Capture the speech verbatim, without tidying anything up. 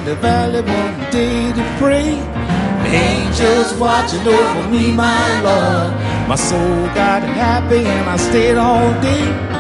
the valley one day to pray. The angels watching over me, my Lord. My soul got happy and I stayed all day.